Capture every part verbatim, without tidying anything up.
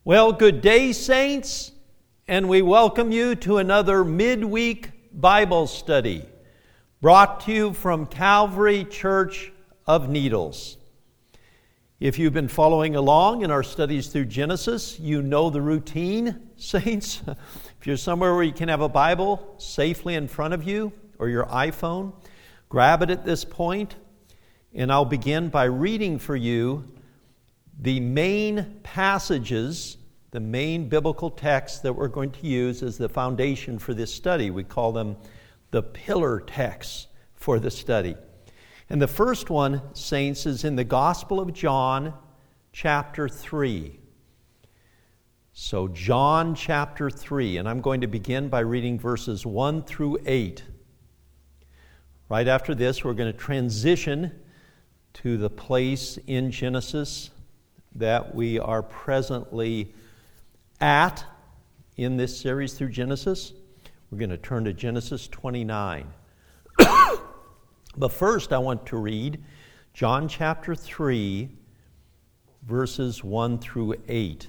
Well, good day, saints, and we welcome you to another midweek Bible study brought to you from Calvary Church of Needles. If you've been following along in our studies through Genesis, you know the routine, saints. If you're somewhere where you can have a Bible safely in front of you or your iPhone, grab it at this point, and I'll begin by reading for you the main passages, the main biblical texts that we're going to use as the foundation for this study. We call them the pillar texts for the study. And the first one, saints, is in the Gospel of John, chapter three. So John chapter three, and I'm going to begin by reading verses one through eight. Right after this, we're going to transition to the place in Genesis that we are presently at in this series through Genesis. We're going to turn to Genesis twenty-nine. But first I want to read John chapter three, verses one through eight.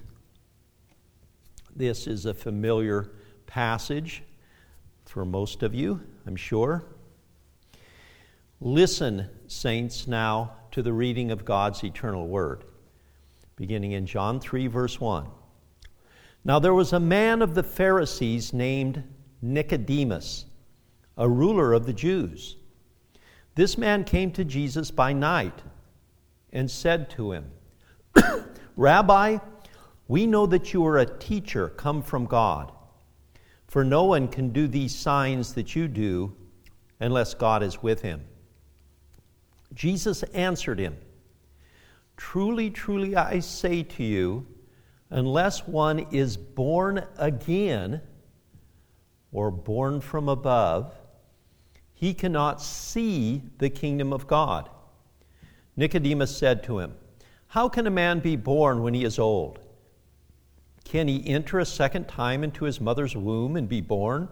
This is a familiar passage for most of you, I'm sure. Listen, saints, now to the reading of God's eternal word. Beginning in John three, verse one. Now there was a man of the Pharisees named Nicodemus, a ruler of the Jews. This man came to Jesus by night and said to him, Rabbi, we know that you are a teacher come from God, for no one can do these signs that you do unless God is with him. Jesus answered him, Truly, truly, I say to you, unless one is born again or born from above, he cannot see the kingdom of God. Nicodemus said to him, How can a man be born when he is old? Can he enter a second time into his mother's womb and be born?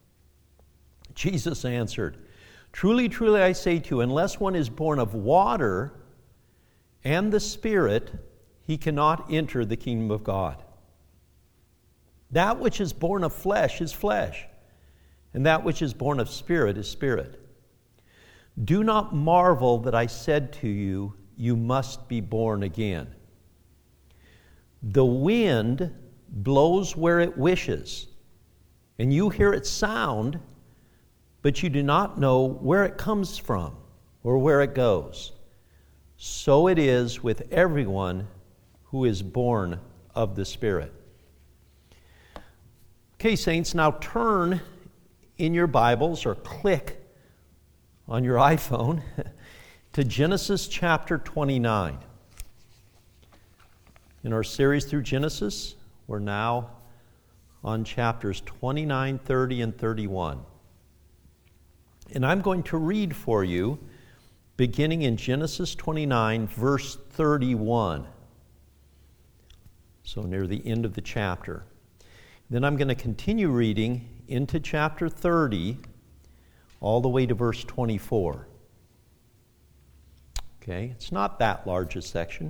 Jesus answered, Truly, truly, I say to you, unless one is born of water and the Spirit, he cannot enter the kingdom of God. That which is born of flesh is flesh, and that which is born of spirit is spirit. Do not marvel that I said to you, you must be born again. The wind blows where it wishes, and you hear its sound, but you do not know where it comes from or where it goes. So it is with everyone who is born of the Spirit. Okay, saints, now turn in your Bibles or click on your iPhone to Genesis chapter twenty-nine. In our series through Genesis, we're now on chapters twenty-nine, thirty, and thirty-one. And I'm going to read for you beginning in Genesis twenty-nine, verse thirty-one. So near the end of the chapter. Then I'm going to continue reading into chapter thirty, all the way to verse twenty-four. Okay, it's not that large a section.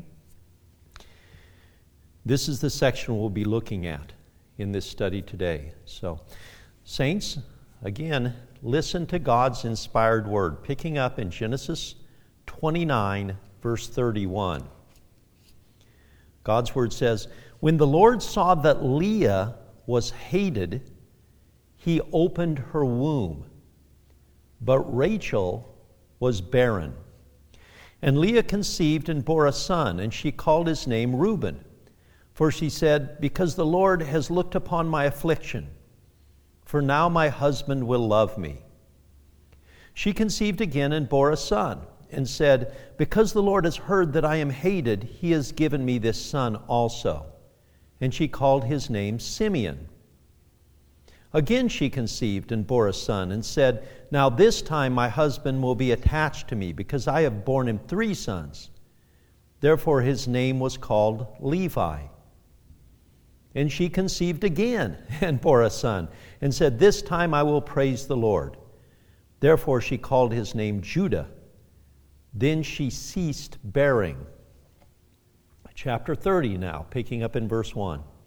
This is the section we'll be looking at in this study today. So, saints, again, listen to God's inspired word, picking up in Genesis twenty-nine, verse thirty-one. God's word says, When the Lord saw that Leah was hated, he opened her womb, but Rachel was barren. And Leah conceived and bore a son, and she called his name Reuben, for she said, Because the Lord has looked upon my affliction, for now my husband will love me. She conceived again and bore a son, and said, Because the Lord has heard that I am hated, he has given me this son also. And she called his name Simeon. Again she conceived and bore a son, and said, Now this time my husband will be attached to me, because I have borne him three sons. Therefore his name was called Levi. And she conceived again and bore a son, and said, This time I will praise the Lord. Therefore she called his name Judah. Then she ceased bearing. Chapter thirty now, picking up in verse one.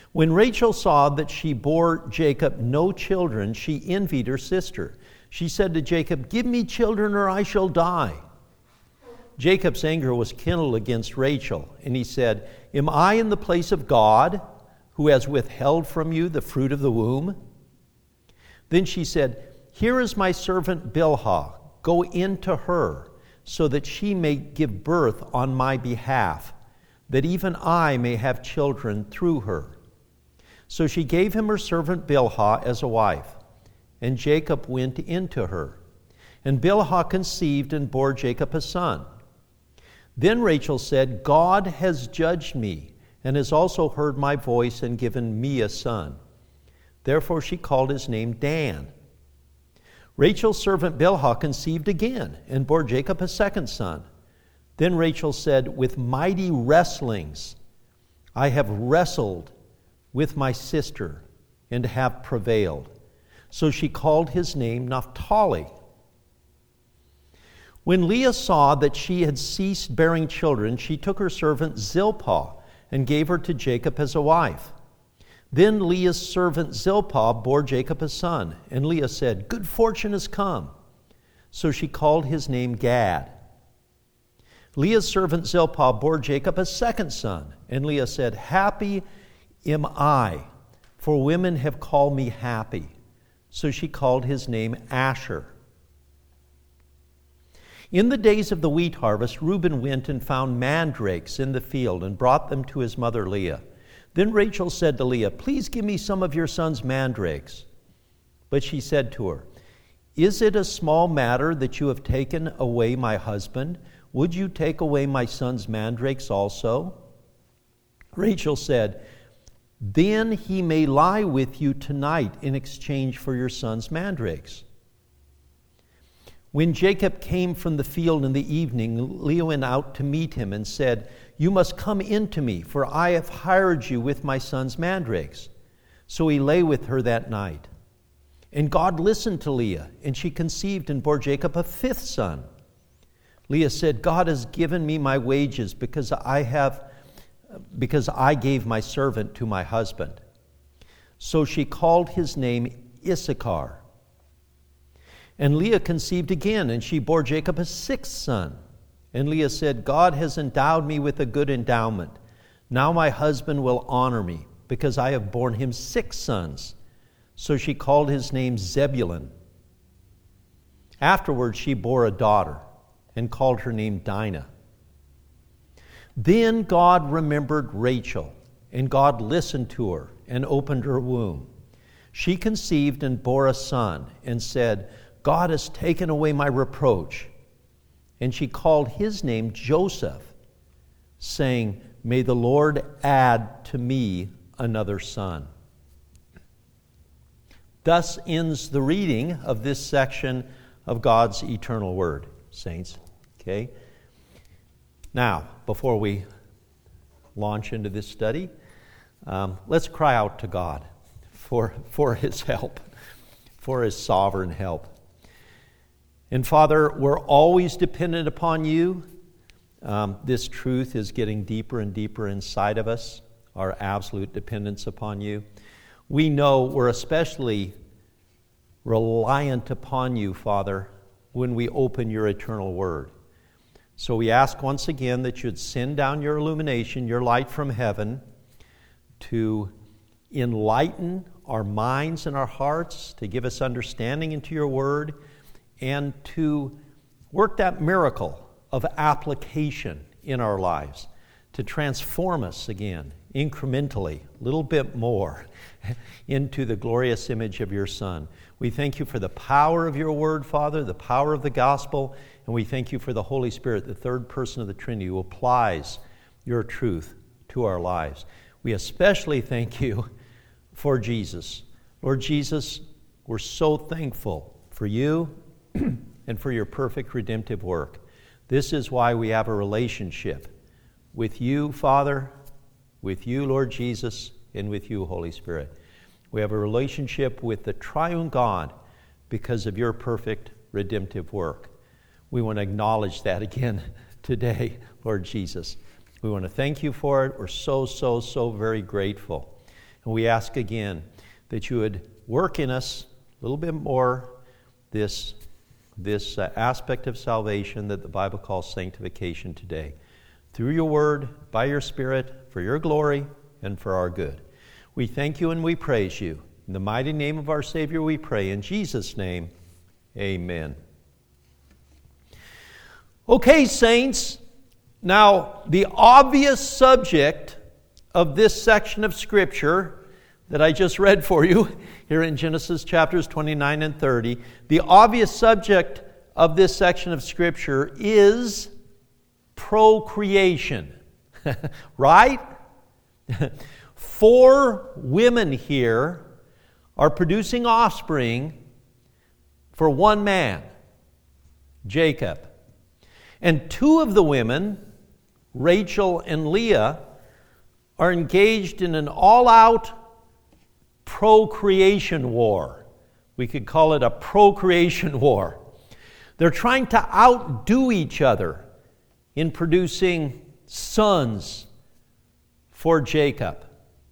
When Rachel saw that she bore Jacob no children, she envied her sister. She said to Jacob, "Give me children or I shall die." Jacob's anger was kindled against Rachel, and he said, "Am I in the place of God, who has withheld from you the fruit of the womb?" Then she said, "Here is my servant Bilhah. Go in to her, so that she may give birth on my behalf, that even I may have children through her." So she gave him her servant Bilhah as a wife, and Jacob went in to her. And Bilhah conceived and bore Jacob a son. Then Rachel said, "God has judged me, and has also heard my voice and given me a son." Therefore she called his name Dan. Rachel's servant Bilhah conceived again and bore Jacob a second son. Then Rachel said, "With mighty wrestlings I have wrestled with my sister and have prevailed." So she called his name Naphtali. When Leah saw that she had ceased bearing children, she took her servant Zilpah and gave her to Jacob as a wife. Then Leah's servant Zilpah bore Jacob a son, and Leah said, "Good fortune has come." So she called his name Gad. Leah's servant Zilpah bore Jacob a second son, and Leah said, "Happy am I, for women have called me happy." So she called his name Asher. In the days of the wheat harvest, Reuben went and found mandrakes in the field and brought them to his mother Leah. Then Rachel said to Leah, "Please give me some of your son's mandrakes." But she said to her, "Is it a small matter that you have taken away my husband? Would you take away my son's mandrakes also?" Rachel said, "Then he may lie with you tonight in exchange for your son's mandrakes." When Jacob came from the field in the evening, Leah went out to meet him and said, "You must come in to me, for I have hired you with my son's mandrakes." So he lay with her that night. And God listened to Leah, and she conceived and bore Jacob a fifth son. Leah said, "God has given me my wages because I have, because I gave my servant to my husband." So she called his name Issachar. And Leah conceived again, and she bore Jacob a sixth son. And Leah said, "God has endowed me with a good endowment. Now my husband will honor me, because I have borne him six sons." So she called his name Zebulun. Afterwards she bore a daughter, and called her name Dinah. Then God remembered Rachel, and God listened to her, and opened her womb. She conceived and bore a son, and said, "God has taken away my reproach." And she called his name Joseph, saying, "May the Lord add to me another son." Thus ends the reading of this section of God's eternal word, saints. Okay? Now, before we launch into this study, um, let's cry out to God for, for his help, for his sovereign help. And Father, we're always dependent upon you. Um, this truth is getting deeper and deeper inside of us, our absolute dependence upon you. We know we're especially reliant upon you, Father, when we open your eternal word. So we ask once again that you'd send down your illumination, your light from heaven, to enlighten our minds and our hearts, to give us understanding into your word, and to work that miracle of application in our lives, to transform us again, incrementally, a little bit more, into the glorious image of your Son. We thank you for the power of your word, Father, the power of the gospel, and we thank you for the Holy Spirit, the third person of the Trinity, who applies your truth to our lives. We especially thank you for Jesus. Lord Jesus, we're so thankful for you and for your perfect redemptive work. This is why we have a relationship with you, Father, with you, Lord Jesus, and with you, Holy Spirit. We have a relationship with the triune God because of your perfect redemptive work. We want to acknowledge that again today, Lord Jesus. We want to thank you for it. We're so, so, so very grateful. And we ask again that you would work in us a little bit more this, this uh, aspect of salvation that the Bible calls sanctification today. Through your word, by your Spirit, for your glory and for our good. We thank you and we praise you. In the mighty name of our Savior we pray. In Jesus' name, amen. Okay, saints. Now, the obvious subject of this section of Scripture that I just read for you here in Genesis chapters twenty-nine and thirty, the obvious subject of this section of Scripture is procreation. Right? Four women here are producing offspring for one man, Jacob. And two of the women, Rachel and Leah, are engaged in an all-out procreation war. We could call it a procreation war. They're trying to outdo each other in producing sons for Jacob.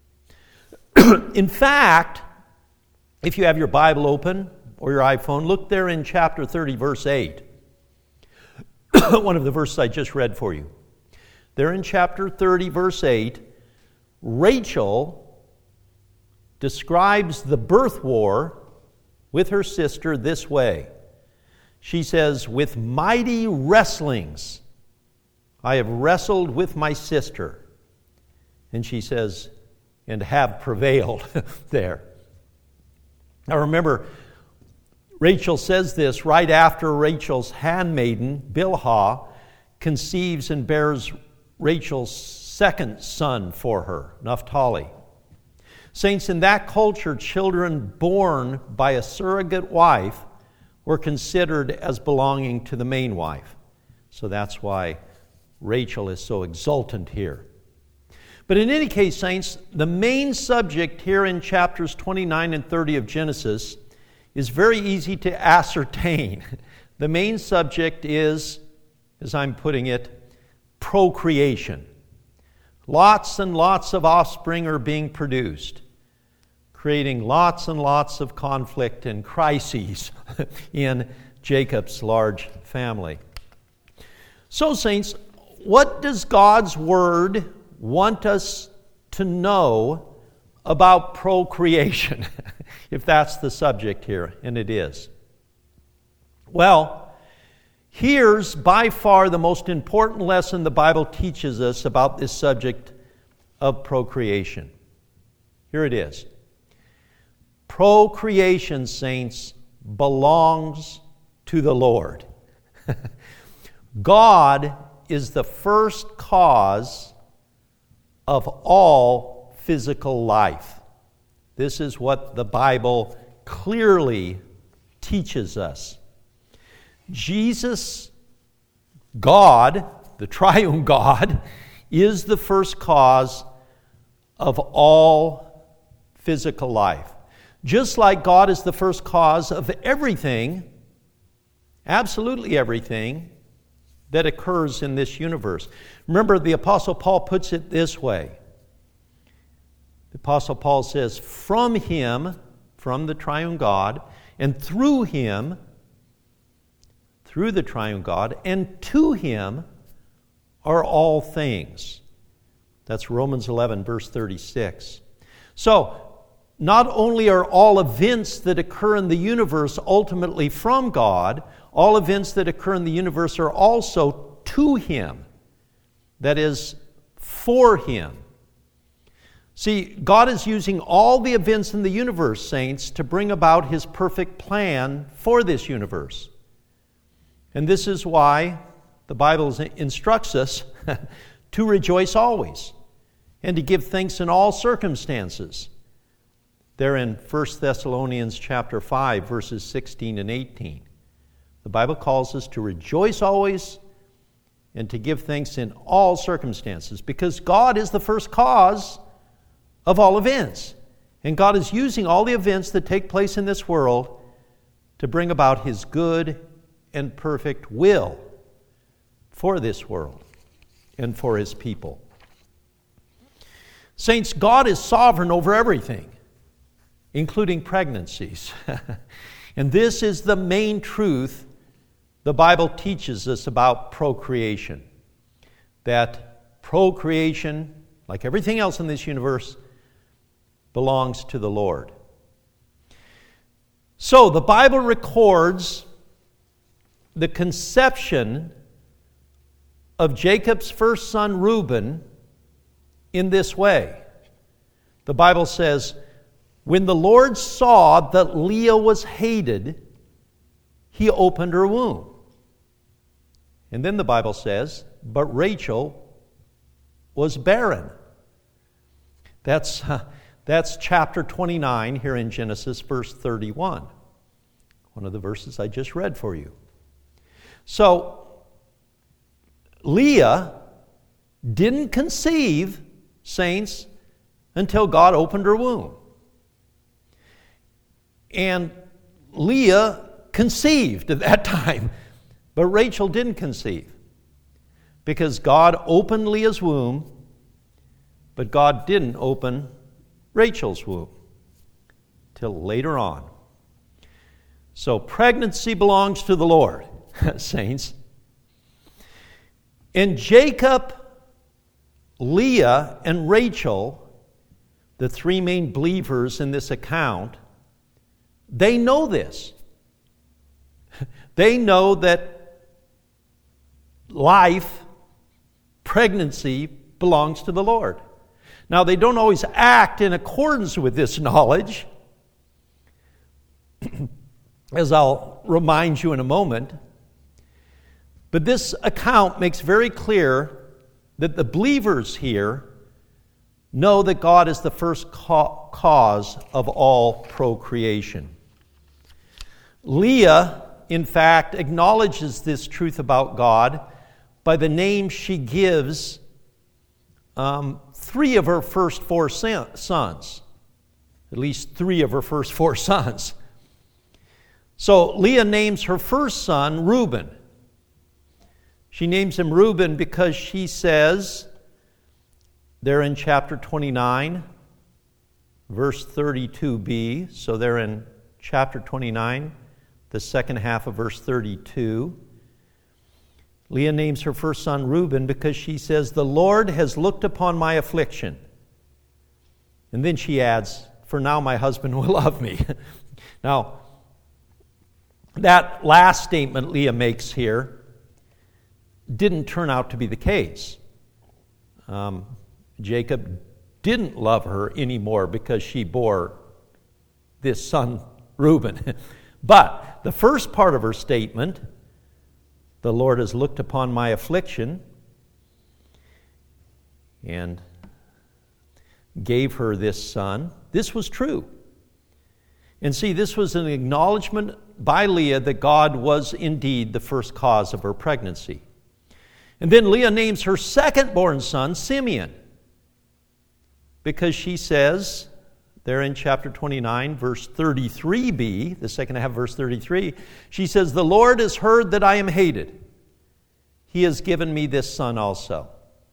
In fact, if you have your Bible open or your iPhone, look there in chapter thirty, verse eight. One of the verses I just read for you. There in chapter thirty, verse eight, Rachel describes the birth war with her sister this way. She says, "With mighty wrestlings I have wrestled with my sister." And she says, "and have prevailed." There. Now remember, Rachel says this right after Rachel's handmaiden, Bilhah, conceives and bears Rachel's second son for her, Naphtali. Saints, in that culture, children born by a surrogate wife were considered as belonging to the main wife. So that's why Rachel is so exultant here. But in any case, saints, the main subject here in chapters twenty-nine and thirty of Genesis is very easy to ascertain. The main subject is, as I'm putting it, procreation. Lots and lots of offspring are being produced, creating lots and lots of conflict and crises in Jacob's large family. So, saints, what does God's Word want us to know about procreation, if that's the subject here, and it is? Well, here's by far the most important lesson the Bible teaches us about this subject of procreation. Here it is. Procreation, saints, belongs to the Lord. God is the first cause of all physical life. This is what the Bible clearly teaches us. Jesus, God, the triune God, is the first cause of all physical life. Just like God is the first cause of everything, absolutely everything, that occurs in this universe. Remember, the Apostle Paul puts it this way. The Apostle Paul says, from Him, from the triune God, and through Him, through the triune God, and to Him are all things. That's Romans eleven, verse thirty-six. So, not only are all events that occur in the universe ultimately from God, all events that occur in the universe are also to Him. That is, for Him. See, God is using all the events in the universe, saints, to bring about His perfect plan for this universe. And this is why the Bible instructs us to rejoice always and to give thanks in all circumstances. There in First Thessalonians chapter five, verses sixteen and eighteen. The Bible calls us to rejoice always and to give thanks in all circumstances, because God is the first cause of all events. And God is using all the events that take place in this world to bring about His good and perfect will for this world and for His people. Saints, God is sovereign over everything, including pregnancies. And this is the main truth the Bible teaches us about procreation. That procreation, like everything else in this universe, belongs to the Lord. So the Bible records the conception of Jacob's first son Reuben in this way. The Bible says, when the Lord saw that Leah was hated, he opened her womb. And then the Bible says, but Rachel was barren. That's, uh, that's chapter twenty-nine here in Genesis, verse thirty-one. One of the verses I just read for you. So, Leah didn't conceive, saints, until God opened her womb. And Leah conceived at that time, but Rachel didn't conceive because God opened Leah's womb, but God didn't open Rachel's womb till later on. So pregnancy belongs to the Lord, saints. And Jacob, Leah, and Rachel, the three main believers in this account, they know this. They know that life, pregnancy, belongs to the Lord. Now, they don't always act in accordance with this knowledge, as I'll remind you in a moment. But this account makes very clear that the believers here know that God is the first ca- cause of all procreation. Leah, in fact, acknowledges this truth about God by the name she gives um, three of her first four sons. At least three of her first four sons. So Leah names her first son Reuben. She names him Reuben because she says, there in chapter twenty-nine, verse thirty-two b, so they're in chapter twenty-nine, the second half of verse thirty-two. Leah names her first son Reuben because she says, the Lord has looked upon my affliction. And then she adds, for now my husband will love me. Now, that last statement Leah makes here didn't turn out to be the case. Um, Jacob didn't love her anymore because she bore this son, Reuben. But the first part of her statement, the Lord has looked upon my affliction and gave her this son, this was true. And see, this was an acknowledgement by Leah that God was indeed the first cause of her pregnancy. And then Leah names her second-born son Simeon, because she says, there in chapter twenty-nine, verse thirty-three b, the second half of verse thirty-three, she says, the Lord has heard that I am hated. He has given me this son also.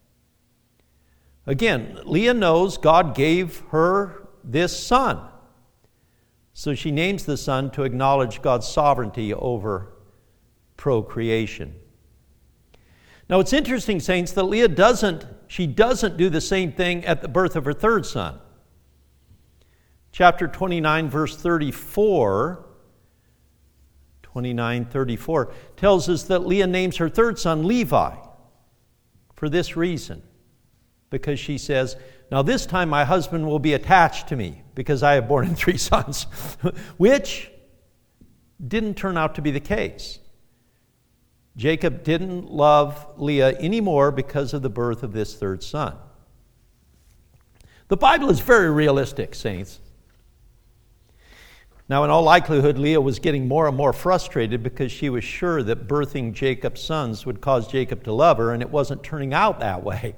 Again, Leah knows God gave her this son. So she names the son to acknowledge God's sovereignty over procreation. Now it's interesting, saints, that Leah doesn't, she doesn't do the same thing at the birth of her third son. Chapter twenty-nine, verse thirty-four, twenty-nine thirty-four, tells us that Leah names her third son Levi for this reason. Because she says, now this time my husband will be attached to me because I have borne him three sons, which didn't turn out to be the case. Jacob didn't love Leah anymore because of the birth of this third son. The Bible is very realistic, saints. Now, in all likelihood, Leah was getting more and more frustrated because she was sure that birthing Jacob's sons would cause Jacob to love her, and it wasn't turning out that way.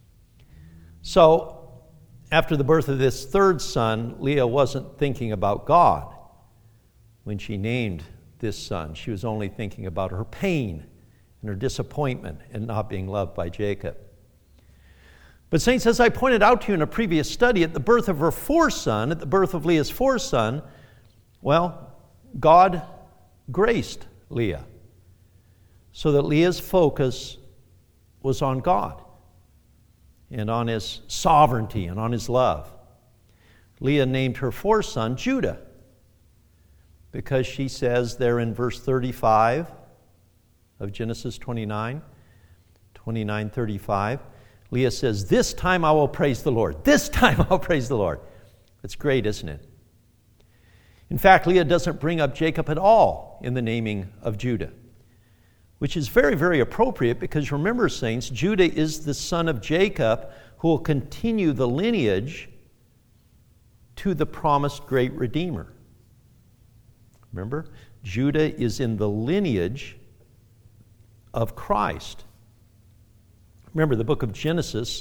So, after the birth of this third son, Leah wasn't thinking about God when she named this son. She was only thinking about her pain and her disappointment in not being loved by Jacob. But saints, as I pointed out to you in a previous study, at the birth of her fourth son, at the birth of Leah's fourth son, well, God graced Leah so that Leah's focus was on God and on His sovereignty and on His love. Leah named her fourth son Judah because she says there in verse thirty-five of Genesis twenty-nine, twenty-nine thirty-five, Leah says, "This time I will praise the Lord. This time I'll praise the Lord." That's great, isn't it? In fact, Leah doesn't bring up Jacob at all in the naming of Judah, which is very, very appropriate because remember, saints, Judah is the son of Jacob who will continue the lineage to the promised great Redeemer. Remember, Judah is in the lineage of Christ. Remember, the book of Genesis,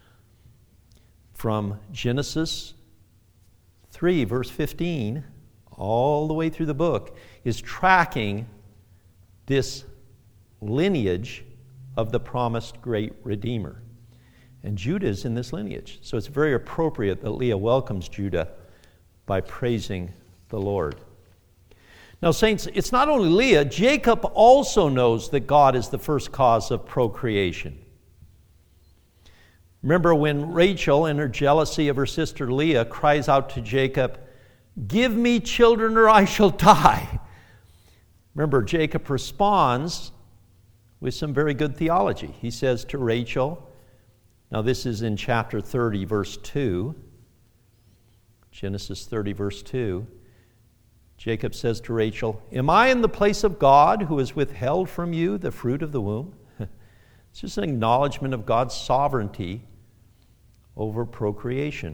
from Genesis three, verse fifteen, all the way through the book, is tracking this lineage of the promised great Redeemer. And Judah is in this lineage. So it's very appropriate that Leah welcomes Judah by praising the Lord. Now, saints, it's not only Leah. Jacob also knows that God is the first cause of procreation. Remember when Rachel, in her jealousy of her sister Leah, cries out to Jacob, "Give me children or I shall die." Remember, Jacob responds with some very good theology. He says to Rachel, now this is in chapter thirty, verse two, Genesis thirty, verse two, Jacob says to Rachel, "Am I in the place of God who has withheld from you the fruit of the womb?" It's just an acknowledgement of God's sovereignty over procreation.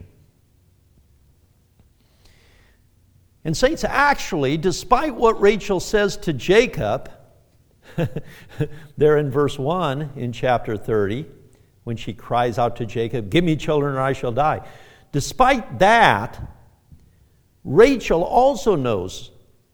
And saints, actually, despite what Rachel says to Jacob, there in verse one in chapter thirty, when she cries out to Jacob, "Give me children or I shall die." Despite that, Rachel also knows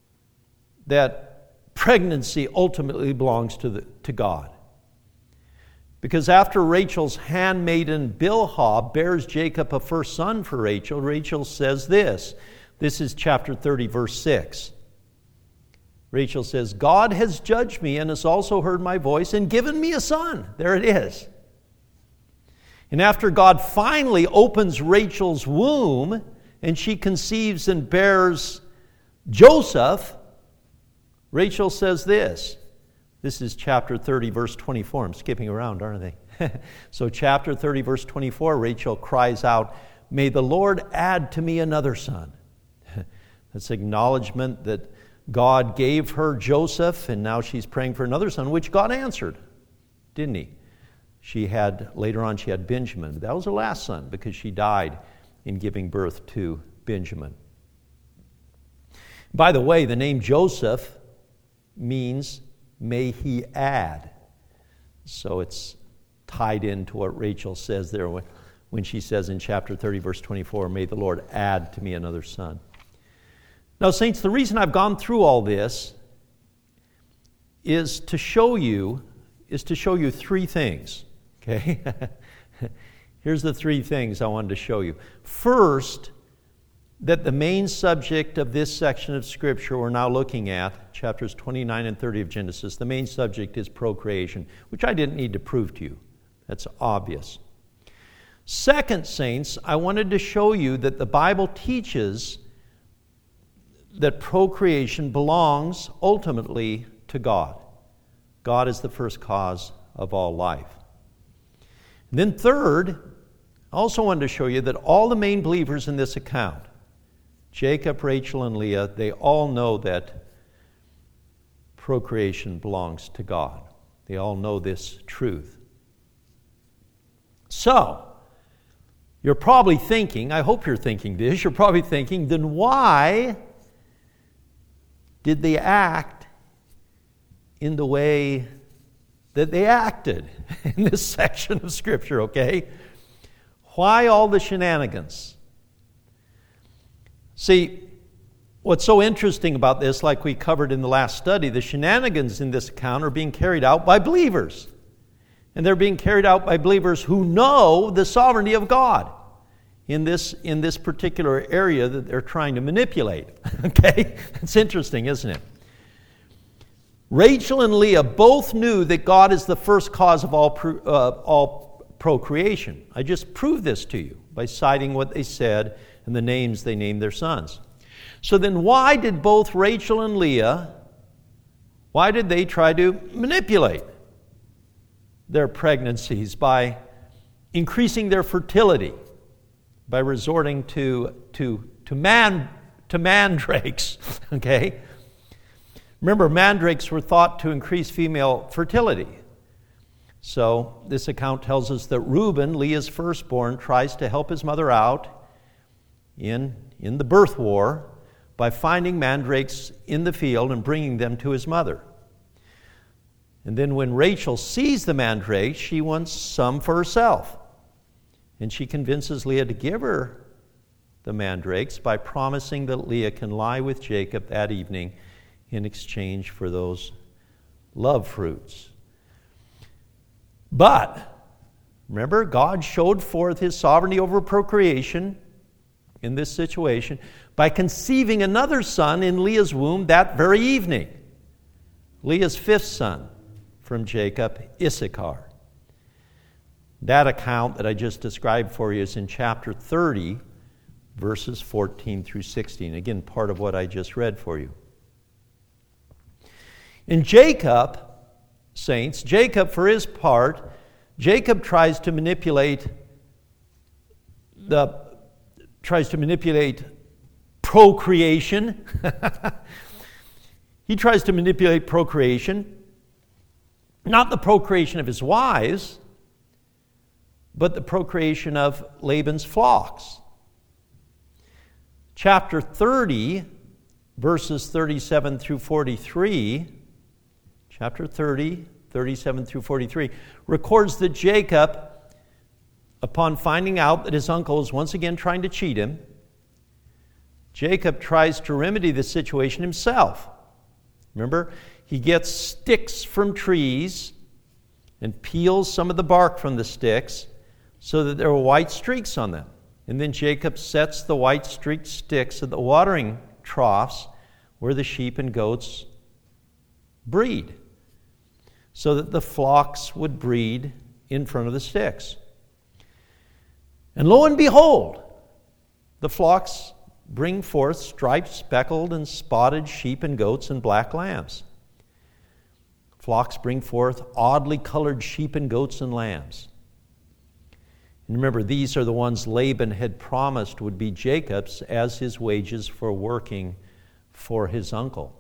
that pregnancy ultimately belongs to, the, to God. Because after Rachel's handmaiden Bilhah bears Jacob a first son for Rachel, Rachel says this. This is chapter thirty, verse six. Rachel says, "God has judged me and has also heard my voice and given me a son." There it is. And after God finally opens Rachel's womb and she conceives and bears Joseph, Rachel says this. This is chapter thirty, verse twenty-four. I'm skipping around, aren't they? So chapter thirty, verse twenty-four, Rachel cries out, "May the Lord add to me another son." That's acknowledgement that God gave her Joseph, and now she's praying for another son, which God answered, didn't He? She had, later on, she had Benjamin. That was her last son because she died in giving birth to Benjamin. By the way, the name Joseph means "may he add." So it's tied into what Rachel says there when, when she says in chapter thirty, verse twenty-four, "May the Lord add to me another son." Now, saints, the reason I've gone through all this is to show you, is to show you three things, okay? Here's the three things I wanted to show you. First, that the main subject of this section of Scripture we're now looking at, chapters twenty-nine and thirty of Genesis, the main subject is procreation, which I didn't need to prove to you. That's obvious. Second, saints, I wanted to show you that the Bible teaches that procreation belongs ultimately to God. God is the first cause of all life. And then third, I also wanted to show you that all the main believers in this account, Jacob, Rachel, and Leah, they all know that procreation belongs to God. They all know this truth. So, you're probably thinking, I hope you're thinking this, you're probably thinking, then why did they act in the way that they acted in this section of Scripture, okay? Why all the shenanigans? See, what's so interesting about this, like we covered in the last study, the shenanigans in this account are being carried out by believers. And they're being carried out by believers who know the sovereignty of God in this, in this particular area that they're trying to manipulate. Okay? It's interesting, isn't it? Rachel and Leah both knew that God is the first cause of all, pro, uh, all procreation. I just proved this to you by citing what they said and the names they named their sons. So then why did both Rachel and Leah, why did they try to manipulate their pregnancies by increasing their fertility, by resorting to, to, to, man, to mandrakes, okay? Remember, mandrakes were thought to increase female fertility. So this account tells us that Reuben, Leah's firstborn, tries to help his mother out in, in the birth war by finding mandrakes in the field and bringing them to his mother. And then when Rachel sees the mandrakes, she wants some for herself. And she convinces Leah to give her the mandrakes by promising that Leah can lie with Jacob that evening in exchange for those love fruits. But, remember, God showed forth his sovereignty over procreation in this situation by conceiving another son in Leah's womb that very evening. Leah's fifth son from Jacob, Issachar. That account that I just described for you is in chapter thirty, verses fourteen through sixteen. Again, part of what I just read for you. In Jacob, saints, Jacob, for his part, Jacob tries to manipulate the tries to manipulate procreation. He tries to manipulate procreation, not the procreation of his wives, but the procreation of Laban's flocks. Chapter thirty, verses thirty-seven through forty-three, chapter thirty, thirty-seven through forty-three, records that Jacob, upon finding out that his uncle is once again trying to cheat him, Jacob tries to remedy the situation himself. Remember, he gets sticks from trees and peels some of the bark from the sticks so that there are white streaks on them. And then Jacob sets the white streaked sticks at the watering troughs where the sheep and goats breed, so that the flocks would breed in front of the sticks. And lo and behold, the flocks bring forth striped, speckled, and spotted sheep and goats and black lambs. Flocks bring forth oddly colored sheep and goats and lambs. And remember, these are the ones Laban had promised would be Jacob's as his wages for working for his uncle.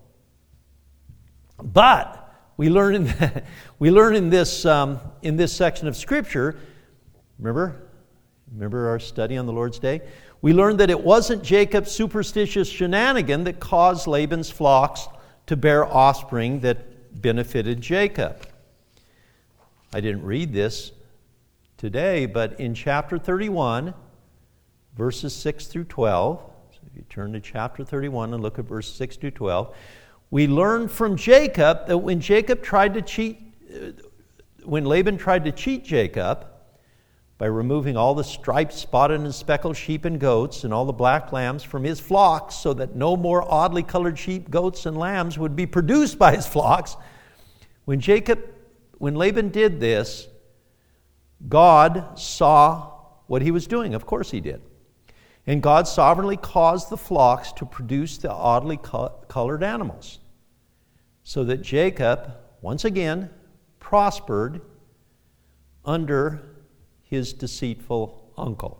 But we learn in the, we learn in this um, in this section of Scripture. Remember, remember our study on the Lord's Day. We learned that it wasn't Jacob's superstitious shenanigan that caused Laban's flocks to bear offspring that benefited Jacob. I didn't read this today, but in chapter thirty-one, verses six through twelve, so if you turn to chapter thirty-one and look at verses six through twelve, we learn from Jacob that when Jacob tried to cheat, when Laban tried to cheat Jacob by removing all the striped, spotted, and speckled sheep and goats and all the black lambs from his flocks so that no more oddly colored sheep, goats, and lambs would be produced by his flocks, when Jacob, when Laban did this, God saw what he was doing. Of course he did. And God sovereignly caused the flocks to produce the oddly colored animals, so that Jacob, once again, prospered under his deceitful uncle.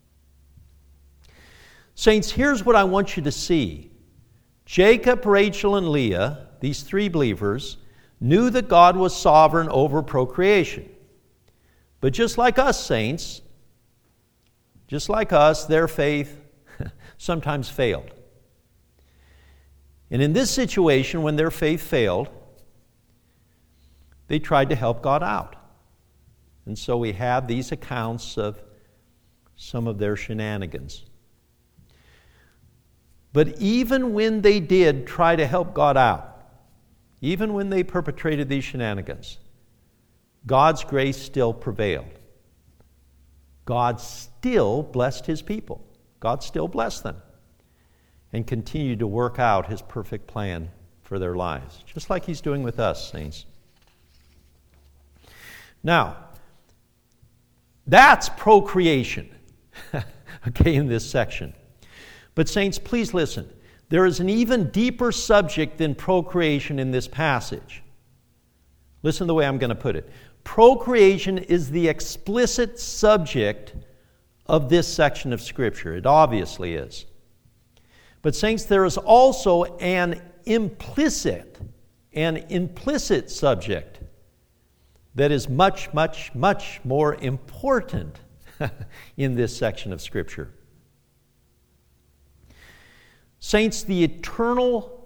Saints, here's what I want you to see. Jacob, Rachel, and Leah, these three believers, knew that God was sovereign over procreation. But just like us, saints, just like us, their faith sometimes failed. And in this situation, when their faith failed, they tried to help God out. And so we have these accounts of some of their shenanigans. But even when they did try to help God out, even when they perpetrated these shenanigans, God's grace still prevailed. God still blessed his people. God still blessed them and continued to work out his perfect plan for their lives, just like he's doing with us, saints. Now, that's procreation, okay, in this section. But saints, please listen. There is an even deeper subject than procreation in this passage. Listen to the way I'm going to put it. Procreation is the explicit subject of this section of Scripture. It obviously is. But saints, there is also an implicit, an implicit subject that is much, much, much more important in this section of Scripture. Saints, the eternal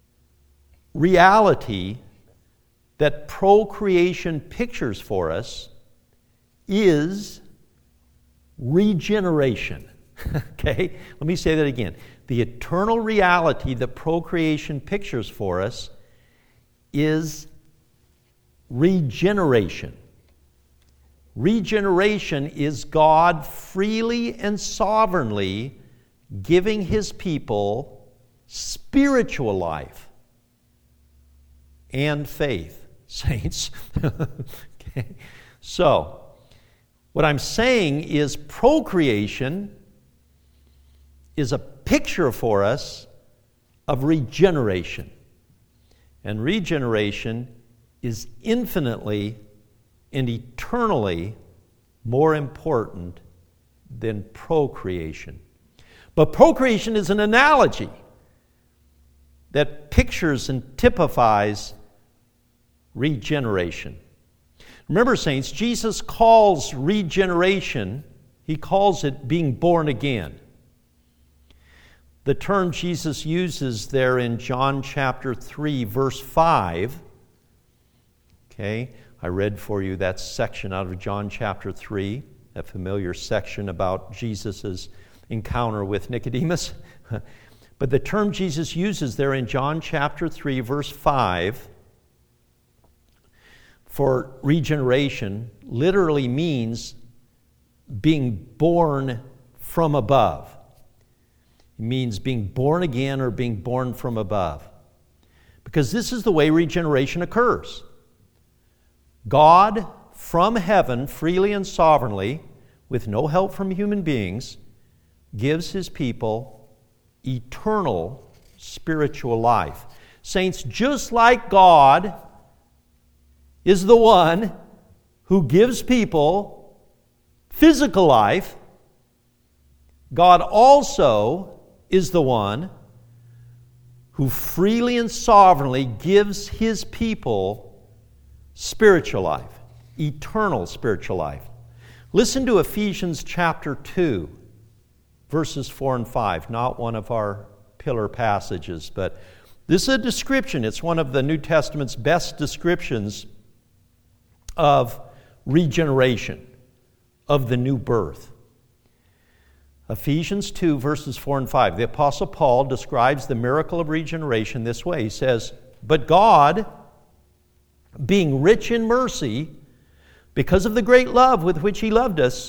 reality that procreation pictures for us is regeneration. Okay? Let me say that again. The eternal reality that procreation pictures for us is regeneration. Regeneration is God freely and sovereignly giving his people spiritual life and faith, saints. Okay. So, what I'm saying is procreation is a picture for us of regeneration. And regeneration is infinitely and eternally more important than procreation. But procreation is an analogy that pictures and typifies regeneration. Remember, saints, Jesus calls regeneration, he calls it being born again. The term Jesus uses there in John chapter three, verse five, okay, I read for you that section out of John chapter three, that familiar section about Jesus' encounter with Nicodemus. But the term Jesus uses there in John chapter three, verse five, for regeneration literally means being born from above. It means being born again or being born from above. Because this is the way regeneration occurs. God, from heaven, freely and sovereignly, with no help from human beings, gives his people eternal spiritual life. Saints, just like God is the one who gives people physical life, God also is the one who freely and sovereignly gives his people spiritual life, eternal spiritual life. Listen to Ephesians chapter two, verses four and five, not one of our pillar passages, but this is a description. It's one of the New Testament's best descriptions of regeneration, of the new birth. Ephesians two, verses four and five. The Apostle Paul describes the miracle of regeneration this way. He says, "But God, being rich in mercy, because of the great love with which he loved us,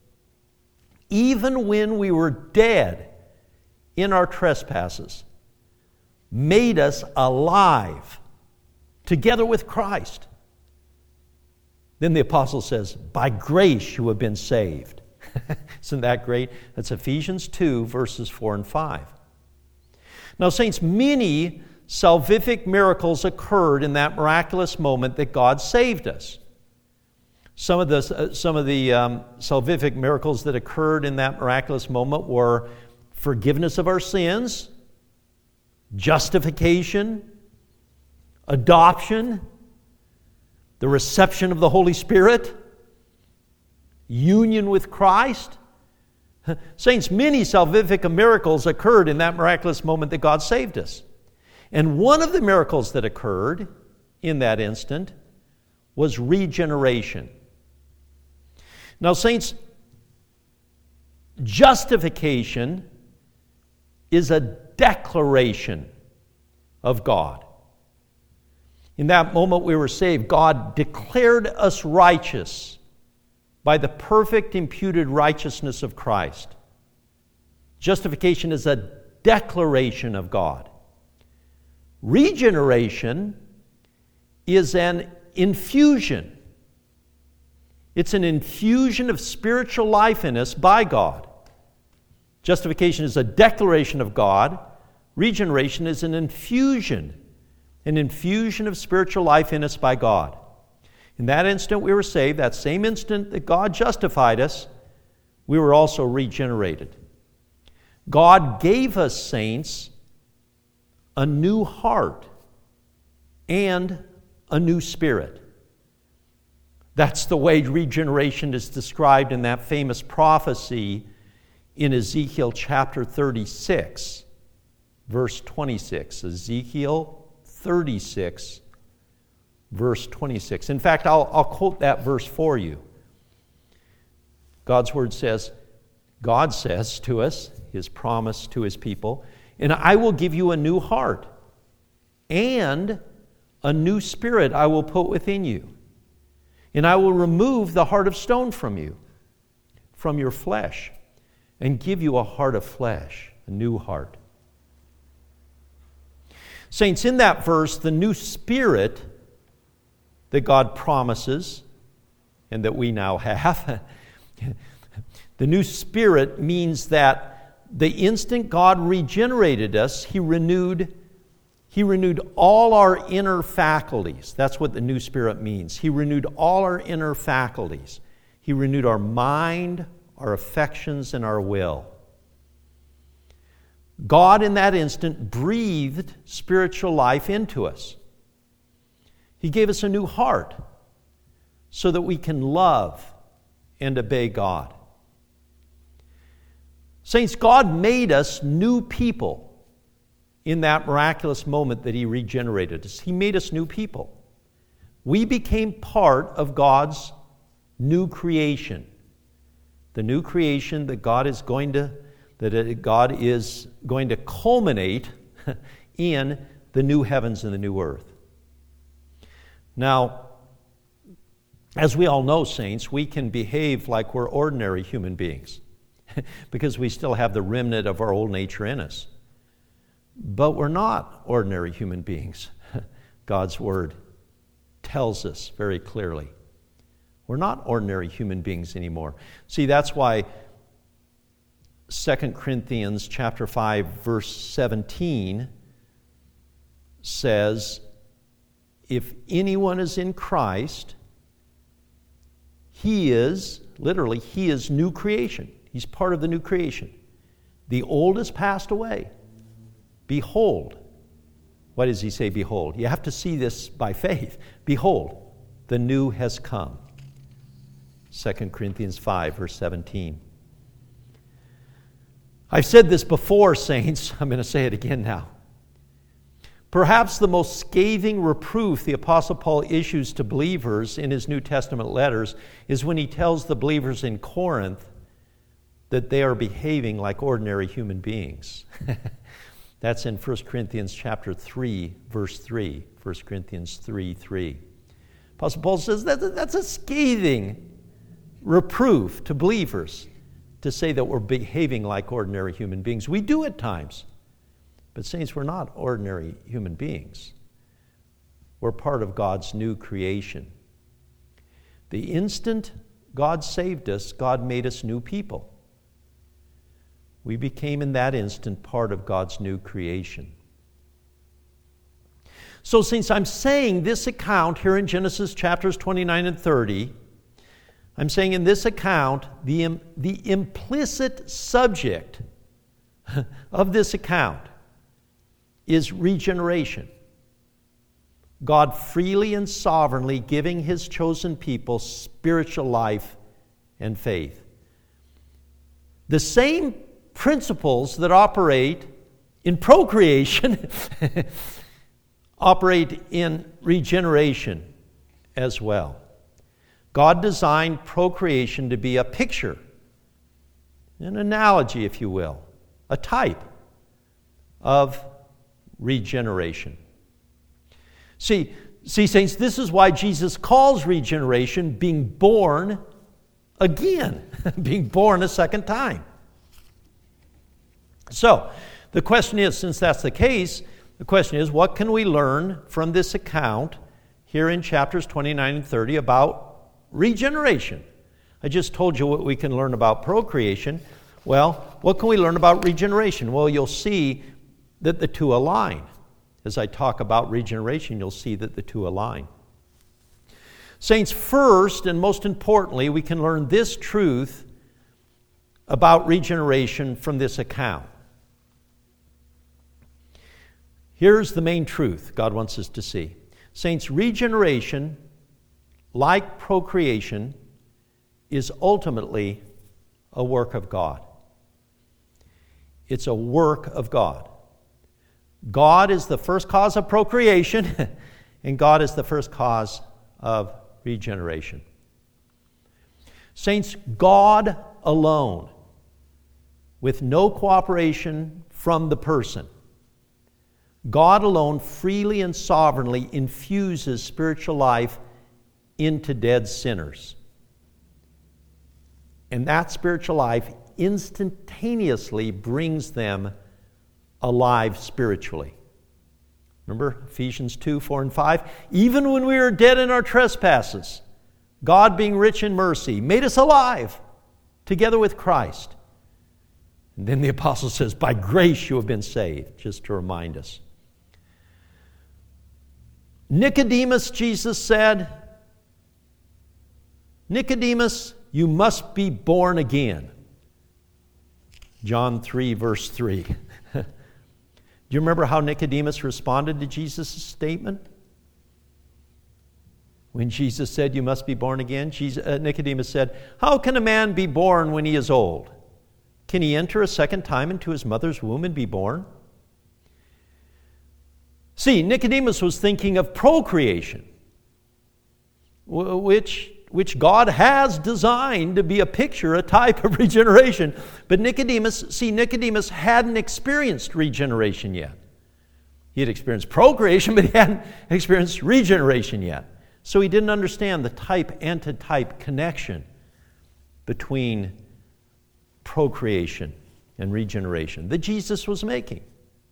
even when we were dead in our trespasses, made us alive together with Christ." Then the apostle says, "By grace you have been saved." Isn't that great? That's Ephesians two, verses four and five. Now, saints, many salvific miracles occurred in that miraculous moment that God saved us. Some of the, uh, some of the um, salvific miracles that occurred in that miraculous moment were forgiveness of our sins, justification, adoption, the reception of the Holy Spirit, union with Christ. Saints, many salvific miracles occurred in that miraculous moment that God saved us. And one of the miracles that occurred in that instant was regeneration. Now, saints, justification is a declaration of God. In that moment we were saved, God declared us righteous by the perfect imputed righteousness of Christ. Justification is a declaration of God. Regeneration is an infusion. It's an infusion of spiritual life in us by God. Justification is a declaration of God. Regeneration is an infusion, an infusion of spiritual life in us by God. In that instant we were saved, that same instant that God justified us, we were also regenerated. God gave us, saints, a new heart and a new spirit. That's the way regeneration is described in that famous prophecy in Ezekiel chapter thirty-six, verse twenty-six. Ezekiel thirty-six, verse twenty-six. In fact, I'll, I'll quote that verse for you. God's word says, God says to us, His promise to His people, and I will give you a new heart, and a new spirit I will put within you. And I will remove the heart of stone from you, from your flesh, and give you a heart of flesh, a new heart. Saints, in that verse, the new spirit that God promises, and that we now have, the new spirit means that the instant God regenerated us, He renewed He renewed all our inner faculties. That's what the new spirit means. He renewed all our inner faculties. He renewed our mind, our affections, and our will. God, in that instant, breathed spiritual life into us. He gave us a new heart so that we can love and obey God. Saints, God made us new people. In that miraculous moment that He regenerated us, He made us new people. We became part of God's new creation. The new creation that God is going to, that God is going to culminate in the new heavens and the new earth. Now, as we all know, saints, we can behave like we're ordinary human beings because we still have the remnant of our old nature in us. But we're not ordinary human beings. God's Word tells us very clearly. We're not ordinary human beings anymore. See, that's why Second Corinthians chapter five, verse seventeen says, if anyone is in Christ, he is, literally, he is new creation. He's part of the new creation. The old has passed away. Behold. What does he say, behold? You have to see this by faith. Behold, the new has come. Second Corinthians five, verse seventeen. I've said this before, saints. I'm going to say it again now. Perhaps the most scathing reproof the Apostle Paul issues to believers in his New Testament letters is when he tells the believers in Corinth that they are behaving like ordinary human beings. That's in First Corinthians chapter three, verse three. First Corinthians three, three. Apostle Paul says that that's a scathing reproof to believers to say that we're behaving like ordinary human beings. We do at times. But saints, we're not ordinary human beings. We're part of God's new creation. The instant God saved us, God made us new people. We became in that instant part of God's new creation. So since I'm saying this account here in Genesis chapters twenty-nine and thirty, I'm saying in this account, the, the implicit subject of this account is regeneration. God freely and sovereignly giving His chosen people spiritual life and faith. The same principles that operate in procreation operate in regeneration as well. God designed procreation to be a picture, an analogy, if you will, a type of regeneration. See, See, saints, this is why Jesus calls regeneration being born again, being born a second time. So, the question is, since that's the case, the question is, what can we learn from this account here in chapters twenty-nine and thirty about regeneration? I just told you what we can learn about procreation. Well, what can we learn about regeneration? Well, you'll see that the two align. As I talk about regeneration, you'll see that the two align. Saints, first and most importantly, we can learn this truth about regeneration from this account. Here's the main truth God wants us to see. Saints, regeneration, like procreation, is ultimately a work of God. It's a work of God. God is the first cause of procreation, and God is the first cause of regeneration. Saints, God alone, with no cooperation from the person, God alone freely and sovereignly infuses spiritual life into dead sinners. And that spiritual life instantaneously brings them alive spiritually. Remember Ephesians two, four, and five? Even when we were dead in our trespasses, God, being rich in mercy, made us alive together with Christ. And then the apostle says, by grace you have been saved, just to remind us. Nicodemus, Jesus said, Nicodemus, you must be born again. John three, verse three. Do you remember how Nicodemus responded to Jesus' statement? When Jesus said, you must be born again, Jesus, uh, Nicodemus said, how can a man be born when he is old? Can he enter a second time into his mother's womb and be born? See, Nicodemus was thinking of procreation, which, which God has designed to be a picture, a type of regeneration. But Nicodemus, see, Nicodemus hadn't experienced regeneration yet. He had experienced procreation, but he hadn't experienced regeneration yet. So he didn't understand the type-antitype connection between procreation and regeneration that Jesus was making.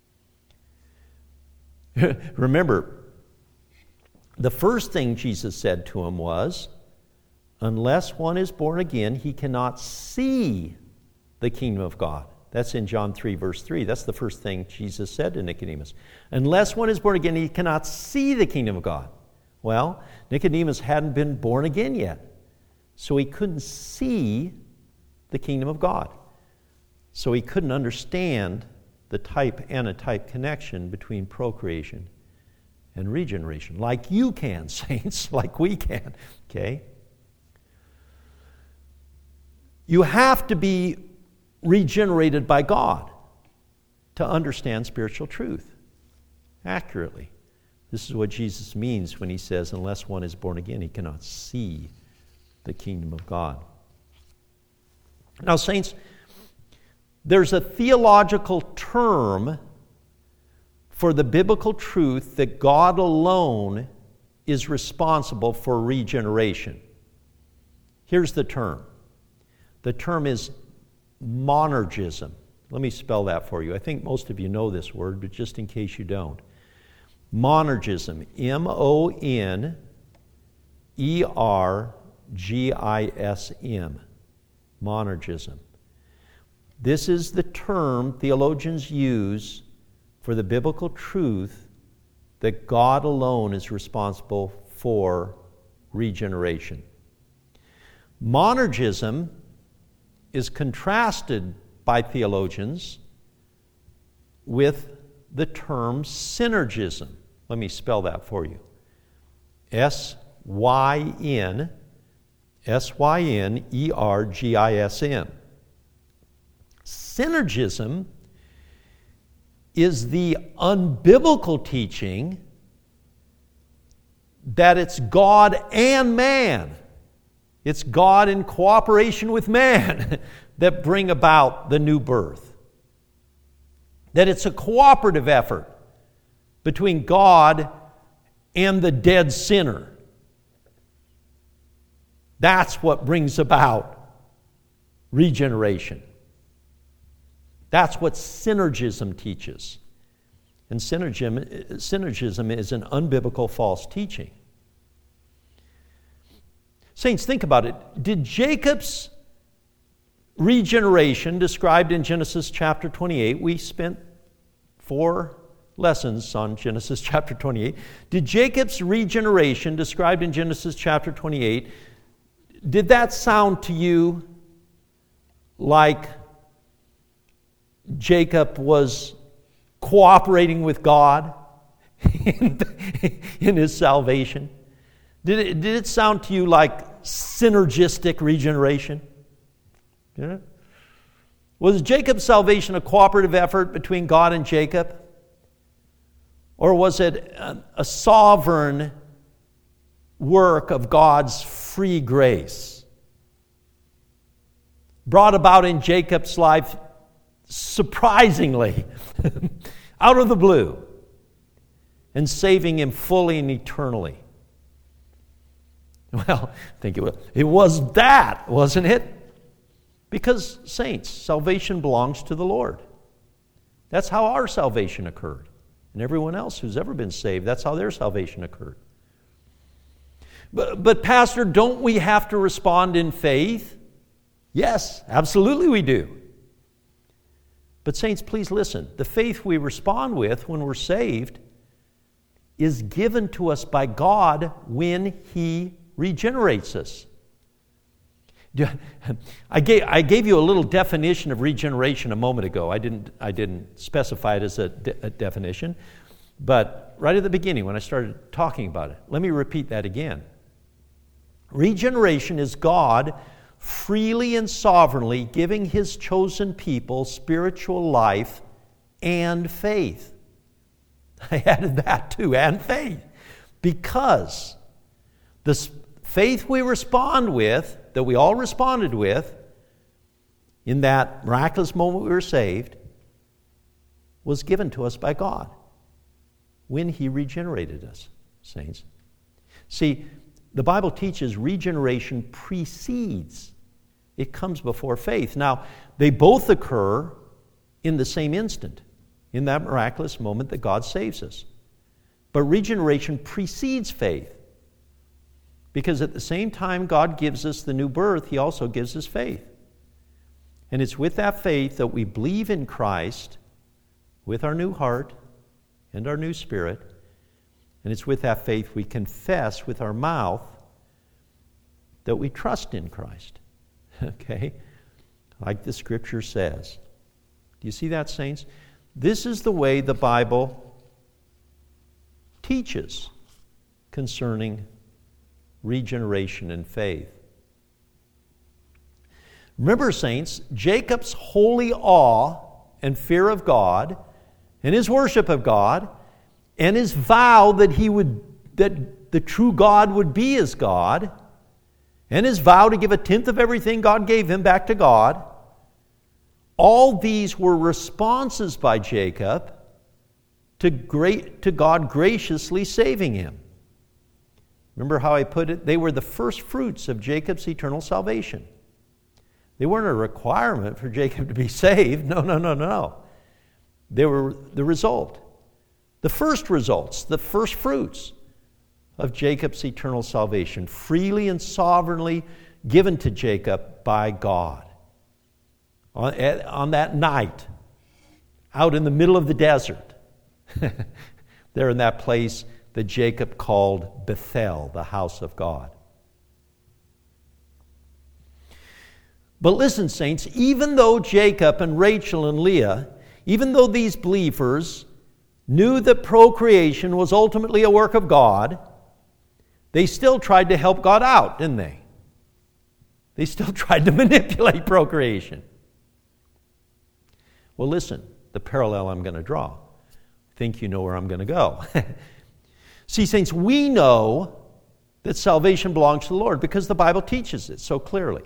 Remember, the first thing Jesus said to him was, unless one is born again, he cannot see the kingdom of God. That's in John three, verse three. That's the first thing Jesus said to Nicodemus. Unless one is born again, he cannot see the kingdom of God. Well, Nicodemus hadn't been born again yet, so he couldn't see the kingdom of God. So he couldn't understand the type-antitype connection between procreation and regeneration, like you can, saints, like we can, okay? You have to be regenerated by God to understand spiritual truth accurately. This is what Jesus means when he says, unless one is born again, he cannot see the kingdom of God. Now, saints, there's a theological term for the biblical truth that God alone is responsible for regeneration. Here's the term. The term is monergism. Let me spell that for you. I think most of you know this word, but just in case you don't. Monergism, M O N E R G I S M. Monergism. This is the term theologians use for the biblical truth that God alone is responsible for regeneration. Monergism is contrasted by theologians with the term synergism. Let me spell that for you. S Y N S Y N E R G I S M. Synergism is the unbiblical teaching that it's God and man. It's God in cooperation with man that bring about the new birth. That it's a cooperative effort between God and the dead sinner. That's what brings about regeneration. That's what synergism teaches. And synergism, synergism is an unbiblical false teaching. Saints, think about it. Did Jacob's regeneration described in Genesis chapter twenty-eight, we spent four lessons on Genesis chapter twenty-eight. Did Jacob's regeneration described in Genesis chapter twenty-eight, did that sound to you like Jacob was cooperating with God in, in his salvation? Did it, did it sound to you like synergistic regeneration? Yeah. Was Jacob's salvation a cooperative effort between God and Jacob? Or was it a, a sovereign work of God's free grace, brought about in Jacob's life surprisingly, out of the blue, and saving him fully and eternally? Well, I think it was, it was that, wasn't it? Because, saints, salvation belongs to the Lord. That's how our salvation occurred. And everyone else who's ever been saved, that's how their salvation occurred. But, but Pastor, don't we have to respond in faith? Yes, absolutely we do. But saints, please listen. The faith we respond with when we're saved is given to us by God when He regenerates us. I gave, I gave you a little definition of regeneration a moment ago. I didn't, I didn't specify it as a, de- a definition, but right at the beginning when I started talking about it, let me repeat that again. Regeneration is God freely and sovereignly giving His chosen people spiritual life and faith. I added that too, and faith. Because the faith we respond with, that we all responded with, in that miraculous moment we were saved, was given to us by God when He regenerated us, saints. See, the Bible teaches regeneration precedes. It comes before faith. Now, they both occur in the same instant, in that miraculous moment that God saves us. But regeneration precedes faith. Because at the same time God gives us the new birth, He also gives us faith. And it's with that faith that we believe in Christ with our new heart and our new spirit. And it's with that faith we confess with our mouth that we trust in Christ. Okay? Like the Scripture says. Do you see that, saints? This is the way the Bible teaches concerning regeneration and faith. Remember, saints, Jacob's holy awe and fear of God and his worship of God and his vow that he would that the true God would be his God and his vow to give a tenth of everything God gave him back to God, all these were responses by Jacob to great to God graciously saving him. Remember how I put it? They were the first fruits of Jacob's eternal salvation. They weren't a requirement for Jacob to be saved. No, no, no, no. They were the result. The first results, the first fruits of Jacob's eternal salvation, freely and sovereignly given to Jacob by God. On, on that night, out in the middle of the desert, there in that place that Jacob called Bethel, the house of God. But listen, saints, even though Jacob and Rachel and Leah, even though these believers knew that procreation was ultimately a work of God, they still tried to help God out, didn't they? They still tried to manipulate procreation. Well, listen, the parallel I'm going to draw. I think you know where I'm going to go. See, saints, we know that salvation belongs to the Lord because the Bible teaches it so clearly.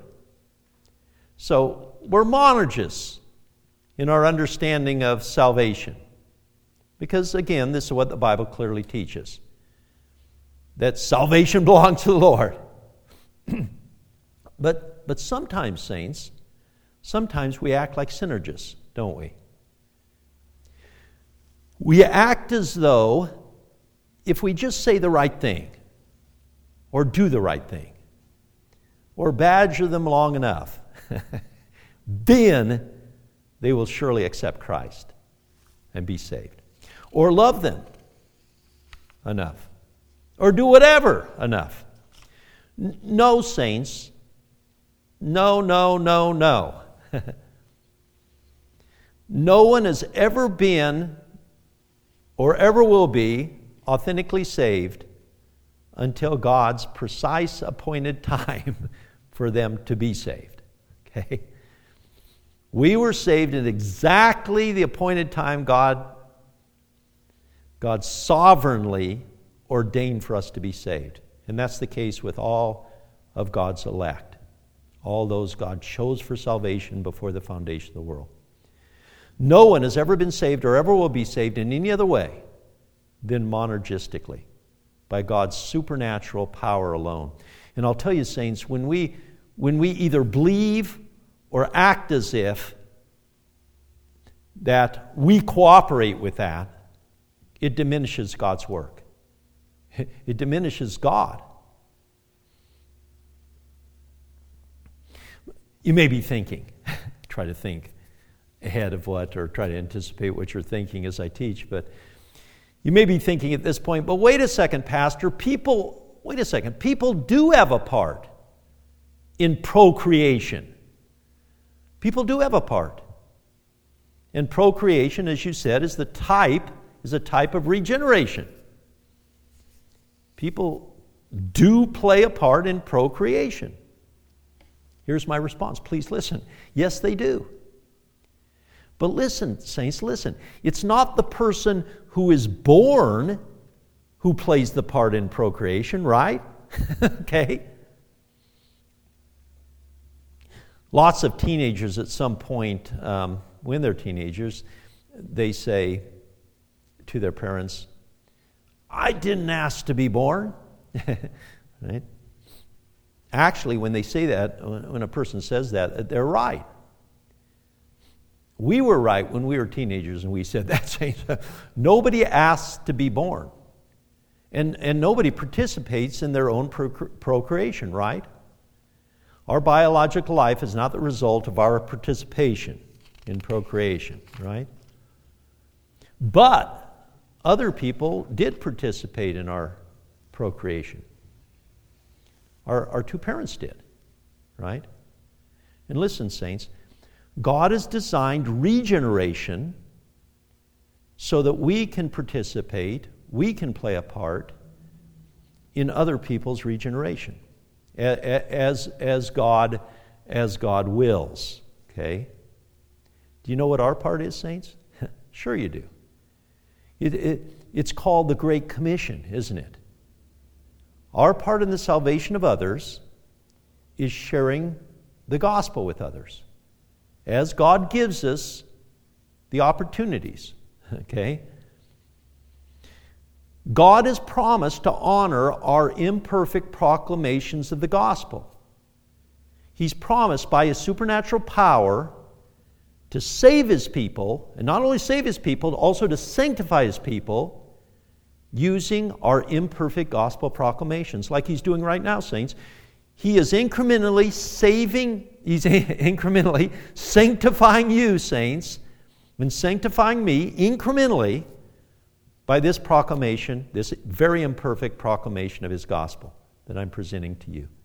So we're monergists in our understanding of salvation because, again, this is what the Bible clearly teaches. that salvation belongs to the Lord. but, but sometimes, saints, sometimes we act like synergists, don't we? We act as though if we just say the right thing, or do the right thing, or badger them long enough, then they will surely accept Christ and be saved. Or love them enough. Or do whatever enough. N- no, saints. No, no, no, no. No one has ever been or ever will be authentically saved until God's precise appointed time for them to be saved. Okay? We were saved at exactly the appointed time God, God sovereignly ordained for us to be saved. And that's the case with all of God's elect. All those God chose for salvation before the foundation of the world. No one has ever been saved or ever will be saved in any other way than monergistically, by God's supernatural power alone. And I'll tell you, saints, when we when we either believe or act as if that we cooperate with that, it diminishes God's work. It diminishes God. You may be thinking, try to think ahead of what, or try to anticipate what you're thinking as I teach, but you may be thinking at this point, but wait a second, Pastor, people, wait a second, people do have a part in procreation. People do have a part. And procreation, as you said, is the type, is a type of regeneration. People do play a part in procreation. Here's my response. Please listen. Yes, they do. But listen, saints, listen. It's not the person who is born who plays the part in procreation, right? Okay? Lots of teenagers at some point, um, when they're teenagers, they say to their parents, I didn't ask to be born. Right? Actually, when they say that, when a person says that, they're right. We were right when we were teenagers and we said that. Nobody asks to be born. And, and nobody participates in their own procreation, right? Our biological life is not the result of our participation in procreation, right? But other people did participate in our procreation. Our, our two parents did, right? And listen, saints, God has designed regeneration so that we can participate, we can play a part in other people's regeneration as, as, God, as God wills, okay? Do you know what our part is, saints? Sure you do. It, it, it's called the Great Commission, isn't it? Our part in the salvation of others is sharing the gospel with others, as God gives us the opportunities, okay? God has promised to honor our imperfect proclamations of the gospel. He's promised by His supernatural power to save His people, and not only save His people, also to sanctify His people using our imperfect gospel proclamations, like He's doing right now, saints. He is incrementally saving, He's incrementally sanctifying you, saints, and sanctifying me incrementally by this proclamation, this very imperfect proclamation of His gospel that I'm presenting to you.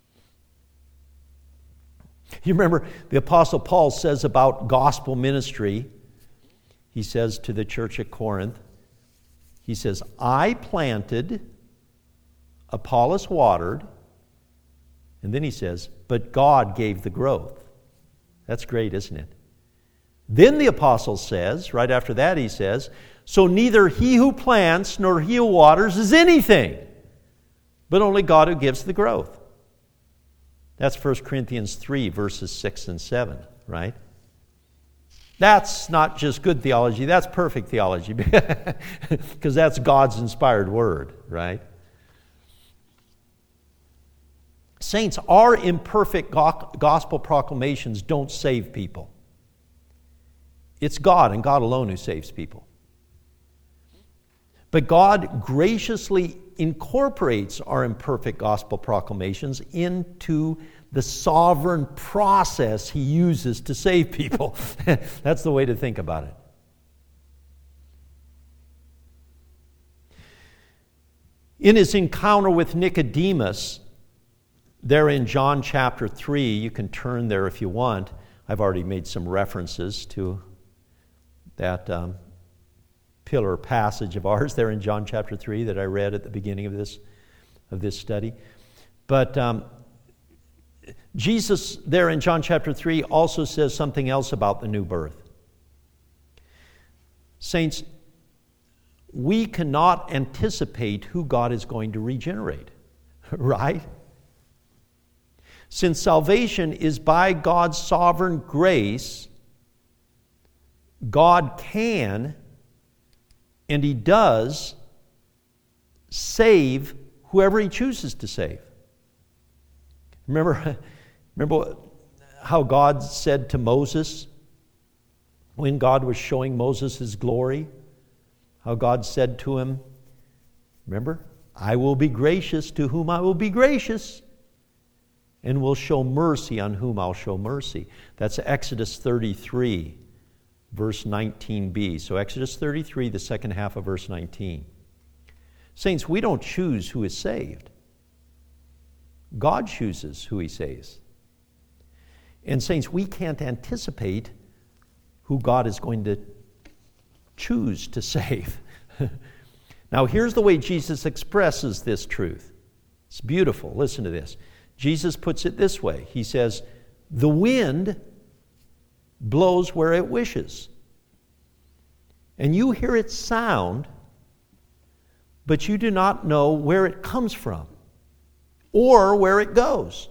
You remember the Apostle Paul says about gospel ministry, he says to the church at Corinth, he says, I planted, Apollos watered, and then he says, but God gave the growth. That's great, isn't it? Then the apostle says, right after that he says, so neither he who plants nor he who waters is anything, but only God who gives the growth. That's First Corinthians three, verses six and seven, right? That's not just good theology, that's perfect theology, because that's God's inspired word, right? Saints, our imperfect go- gospel proclamations don't save people. It's God and God alone who saves people. But God graciously incorporates our imperfect gospel proclamations into the sovereign process He uses to save people. That's the way to think about it. In His encounter with Nicodemus, there in John chapter three, you can turn there if you want. I've already made some references to that um, pillar passage of ours there in John chapter three that I read at the beginning of this of this study. But um, Jesus there in John chapter three also says something else about the new birth. Saints, we cannot anticipate who God is going to regenerate, right? Since salvation is by God's sovereign grace, God can, and He does, save whoever He chooses to save. Remember, remember how God said to Moses, when God was showing Moses His glory, how God said to him, remember, I will be gracious to whom I will be gracious, and will show mercy on whom I'll show mercy. That's Exodus thirty-three, verse nineteen b. So Exodus thirty-three, the second half of verse nineteen. Saints, we don't choose who is saved. God chooses who He saves. And saints, we can't anticipate who God is going to choose to save. Now, here's the way Jesus expresses this truth. It's beautiful. Listen to this. Jesus puts it this way. He says, the wind blows where it wishes, and you hear its sound, but you do not know where it comes from or where it goes.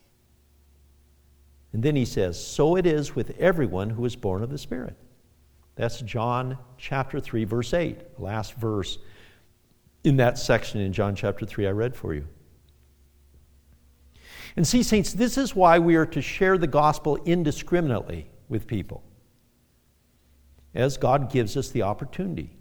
And then He says, so it is with everyone who is born of the Spirit. That's John chapter three, verse eight, the last verse in that section in John chapter three I read for you. And see, saints, this is why we are to share the gospel indiscriminately with people, as God gives us the opportunity.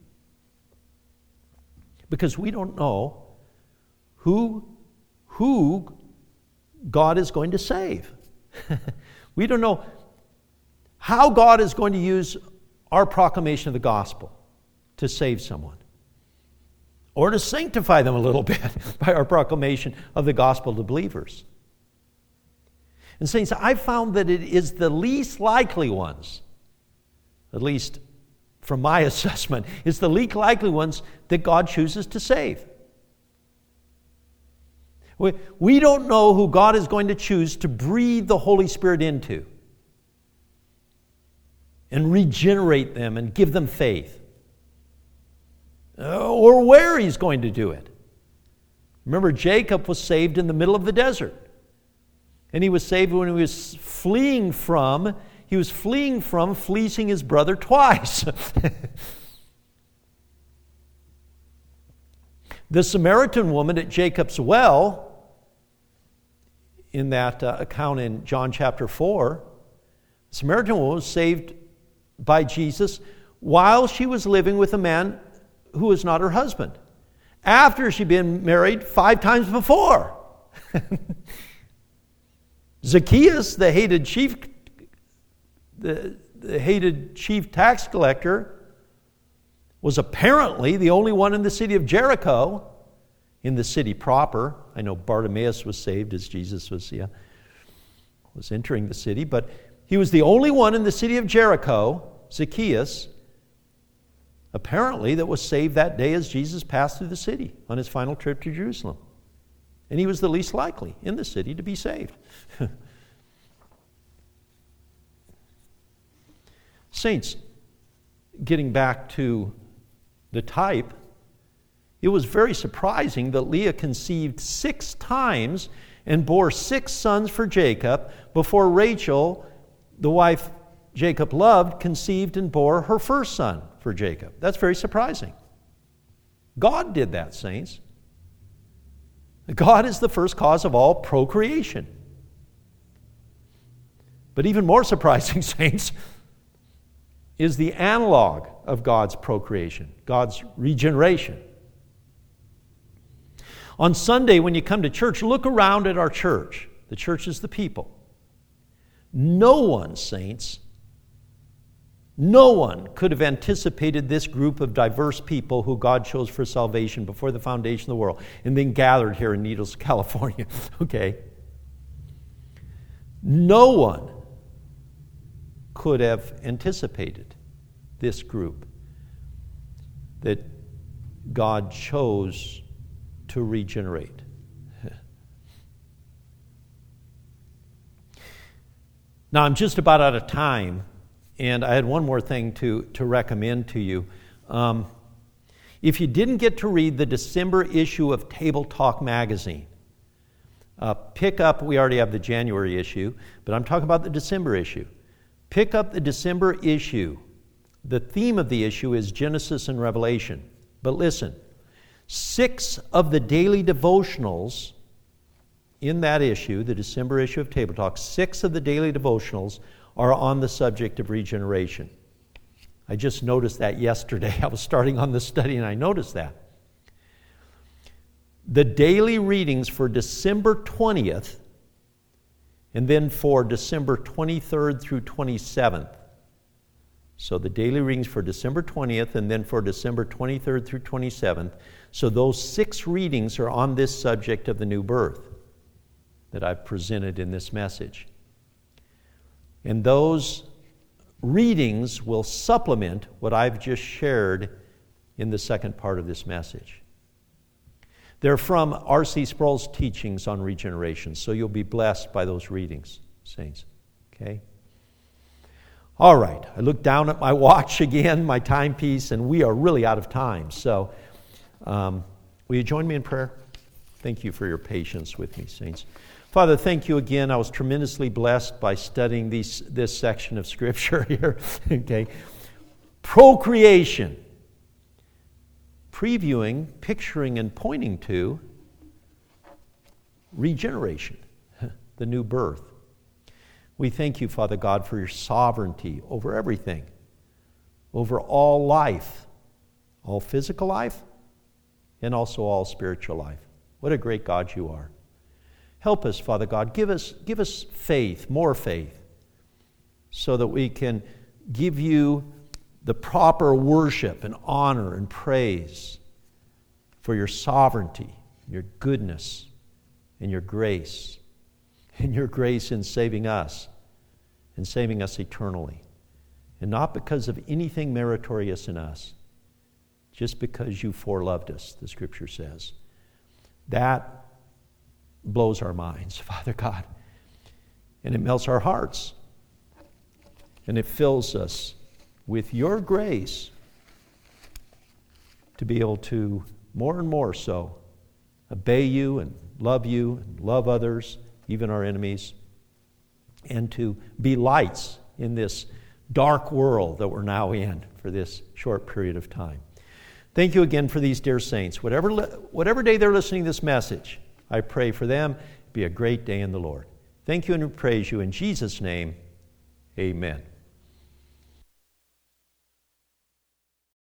Because we don't know who, who God is going to save. We don't know how God is going to use our proclamation of the gospel to save someone, or to sanctify them a little bit by our proclamation of the gospel to believers. And saints, I've found that it is the least likely ones, at least from my assessment, it's the least likely ones that God chooses to save. We, we don't know who God is going to choose to breathe the Holy Spirit into and regenerate them and give them faith, uh, or where He's going to do it. Remember, Jacob was saved in the middle of the desert. And he was saved when he was fleeing from, he was fleeing from fleecing his brother twice. The Samaritan woman at Jacob's well, in that uh, account in John chapter four, the Samaritan woman was saved by Jesus while she was living with a man who was not her husband, after she'd been married five times before. Zacchaeus, the hated chief, the, the hated chief tax collector, was apparently the only one in the city of Jericho, in the city proper. I know Bartimaeus was saved as Jesus was, yeah, was entering the city, but he was the only one in the city of Jericho, Zacchaeus, apparently, that was saved that day as Jesus passed through the city on His final trip to Jerusalem. And he was the least likely in the city to be saved. Saints, getting back to the type, it was very surprising that Leah conceived six times and bore six sons for Jacob before Rachel, the wife Jacob loved, conceived and bore her first son for Jacob. That's very surprising. God did that, saints. God is the first cause of all procreation. But even more surprising, saints, is the analog of God's procreation, God's regeneration. On Sunday, when you come to church, look around at our church. The church is the people. No one, saints, no one could have anticipated this group of diverse people who God chose for salvation before the foundation of the world and then gathered here in Needles, California. Okay? No one could have anticipated this group that God chose to regenerate. Now, I'm just about out of time, and I had one more thing to, to recommend to you. Um, if you didn't get to read the December issue of Table Talk magazine, uh, pick up, we already have the January issue, but I'm talking about the December issue. Pick up the December issue. The theme of the issue is Genesis and Revelation. But listen, six of the daily devotionals in that issue, the December issue of Table Talk, six of the daily devotionals are on the subject of regeneration. I just noticed that yesterday. I was starting on the study and I noticed that. The daily readings for December twentieth and then for December twenty-third through twenty-seventh. So the daily readings for December twentieth and then for December twenty-third through twenty-seventh. So those six readings are on this subject of the new birth that I've presented in this message. And those readings will supplement what I've just shared in the second part of this message. They're from R C Sproul's teachings on regeneration, so you'll be blessed by those readings, saints. Okay? All right, I look down at my watch again, my timepiece, and we are really out of time. So, um, will you join me in prayer? Thank you for your patience with me, saints. Father, thank you again. I was tremendously blessed by studying these, this section of Scripture here. Okay, procreation, previewing, picturing, and pointing to regeneration, the new birth. We thank you, Father God, for your sovereignty over everything, over all life, all physical life, and also all spiritual life. What a great God you are. Help us, Father God. Give us, give us faith, more faith, so that we can give you the proper worship and honor and praise for your sovereignty, your goodness, and your grace, and your grace in saving us and saving us eternally. And not because of anything meritorious in us, just because you foreloved us, the Scripture says. That blows our minds, Father God. And it melts our hearts. And it fills us with your grace to be able to, more and more so, obey you and love you and love others, even our enemies, and to be lights in this dark world that we're now in for this short period of time. Thank you again for these dear saints. Whatever, whatever day they're listening to this message, I pray for them. Be a great day in the Lord. Thank you and we praise you in Jesus' name. Amen.